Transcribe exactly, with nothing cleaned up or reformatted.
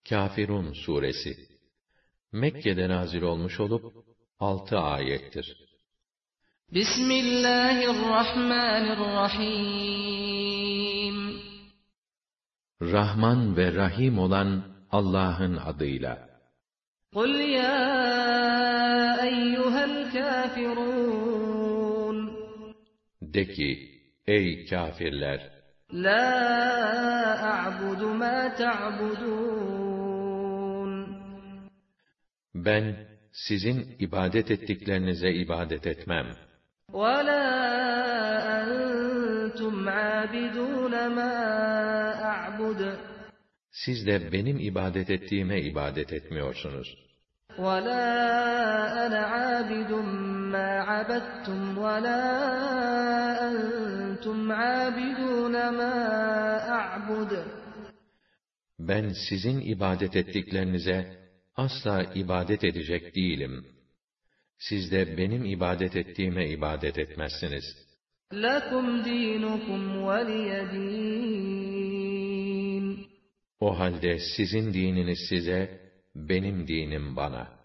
Kâfirun suresi Mekke'de nazil olmuş olup altı ayettir. Bismillahirrahmanirrahim. Rahman ve Rahim olan Allah'ın adıyla. Kul ya eyyuhel kafirun. De ki, ey kâfirler! La a'budu ma ta'budun. Ben sizin ibadet ettiklerinize ibadet etmem. Ve la entum a'bidun ma a'bud. Siz de benim ibadet ettiğime ibadet etmiyorsunuz. وَلَا أَنَا عَابِدٌ مَّا عَبَدتُّمْ وَلَا أَنتُمْ عَابِدُونَ مَا أَعْبُدُ. Ben sizin ibadet ettiklerinize asla ibadet edecek değilim. Siz de benim ibadet ettiğime ibadet etmezsiniz. لَكُمْ دِينُكُمْ وَلِيَ دِينِ. O halde sizin dininiz size, benim dinim bana.